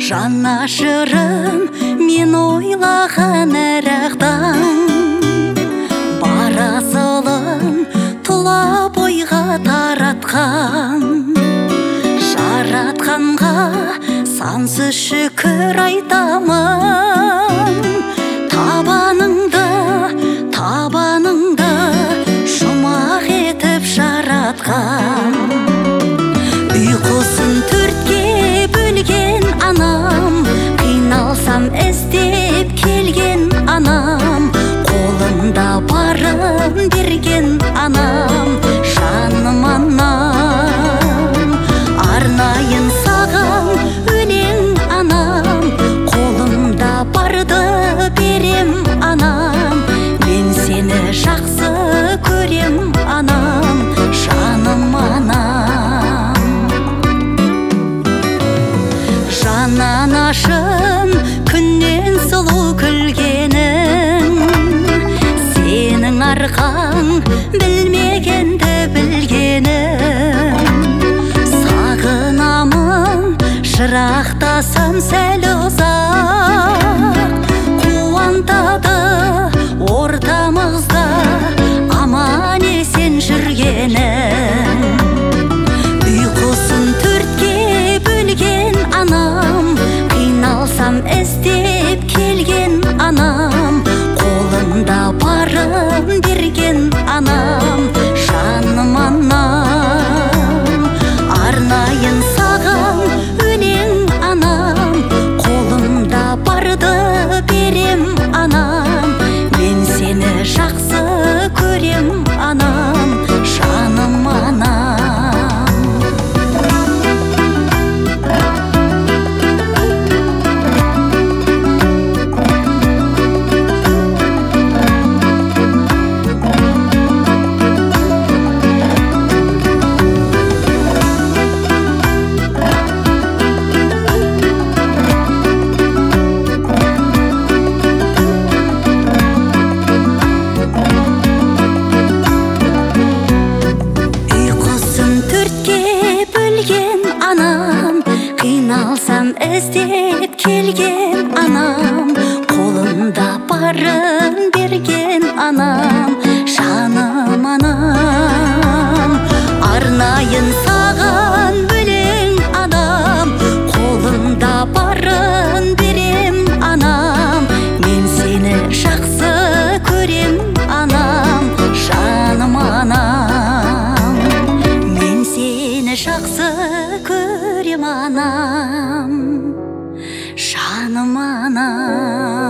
Жанашырым мен ойлаған әрақтан барасылын тұла бойға таратқан жаратқанға сансыз шүкір айтамын. Табаныңды жұмақ етіп жаратқан, ұйқысын төртке бөлген анам, қиналсам іздеп келген анам, қолында барын берген анам, жаным анам. Арнайын саған өлең анам, қолымда барды берем анам, мен сені жақсы көрем анам, жаным анам. Жананашым күннен сұлу күлгенің, сенің арқаң білмегенді білгенім. Сағынамын жырақтасам сәл ұзақ, қуантады ортамызда аман есен жүргенім. Ұйқысын төртке бөлген анам, қиналсам іздеп келген анам, қолында барын берген анам, жаным анам. Арнайын саған өлең анам, қолымда барды берем анам, мен сені жақсы көрем анам, жаным анам. Қиналсам іздеп келген анам, қолында барын берген анам, жаным анам. Арнайын саған өлең анам, қолымда барын берем анам, мен сені жақсы көрем анам, жаным анам. Мен сені жақсы көрем анам, жаным анам.